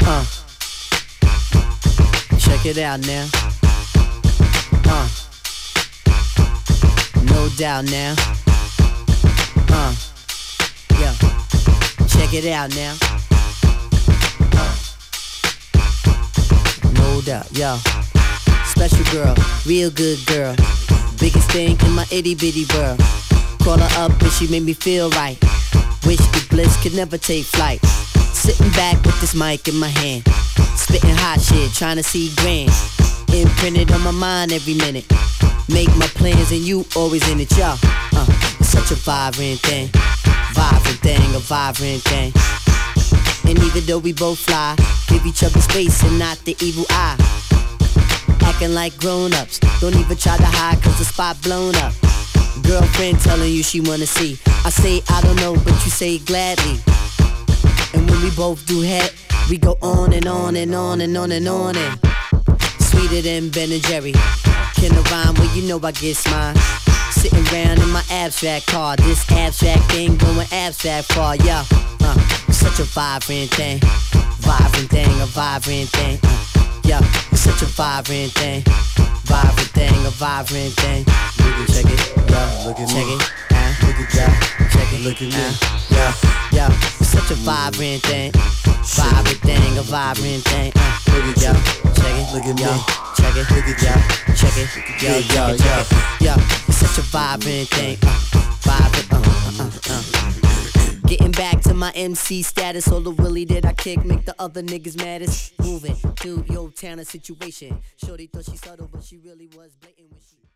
Check it out now. No doubt now. Yeah. Check it out now. No doubt, yo. Special girl, real good girl. Biggest thing in my itty bitty world. Call her up and she made me feel right. Wish the bliss could never take flight. Sitting back with this mic in my hand, spitting hot shit, trying to see grand. Imprinted on my mind every minute. Make my plans and you always in it, yo. It's such a vibrant thing. Vibrant thing, a vibrant thing. And even though we both fly, give each other space and not the evil eye. Acting like grown-ups, don't even try to hide cause the spot blown up. Girlfriend telling you she wanna see. I say I don't know, but you say gladly. And when we both do head, we go on and on and on and on and on and sweeter than Ben and Jerry. Can I rhyme? Well, you know I get mine. Sitting around in my abstract car. This abstract thing going abstract far, yeah. It's such a vibrant thing. Vibrant thing, a vibrant thing. Yeah, it's such a vibrant thing. Vibrant thing, a vibrant thing. Check it, yeah, look at check me. Look at yeah, check it, look at me. Yeah, it's such a vibrant thing. Vibrant thing, a vibrant thing. Look at yeah, check it, look at me. Check it, look at yeah, check it, yeah, it's such a vibrant thing. Getting back to my MC status, all the willy that I kick make the other niggas maddest. Moving through your town situation. Shorty thought she subtle, but she really was blatant when she